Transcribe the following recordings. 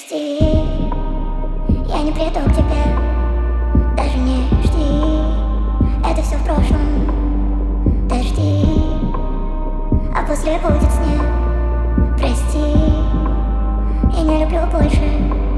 Прости, я не приду к тебе, даже не жди, это все в прошлом. Дожди, а после будет снег. Прости, я не люблю больше.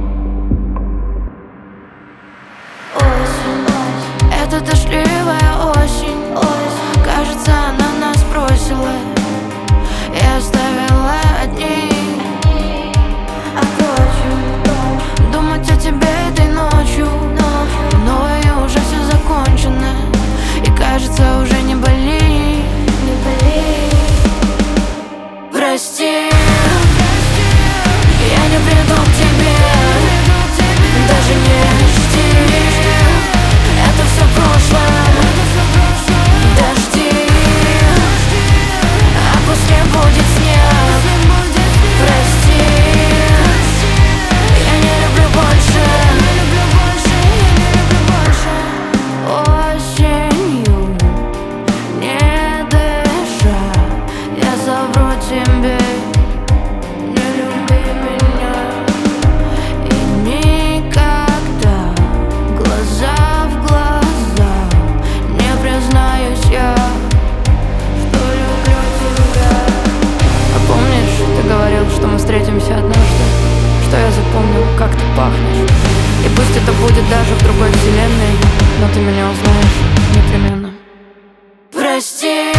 Осень, это дождливая осень. Кажется, она нас бросила и оставила одни. А ночью думать о тебе этой ночью, но и уже все закончено, и кажется, уже не болит. Прости, я не приду к тебе, даже не жди, это все в прошлом. Дожди, а после будет снег. Прости, я не люблю больше. Осенью, не дыша, я совру тебе: не люби меня. И никогда, глаза в глаза, не признаюсь я, что люблю тебя. А помнишь, ты говорил, что мы встретимся однажды, что я запомнил, как ты пахнешь. И пусть это будет даже в другой вселенной, но ты меня узнаешь непременно. Прости.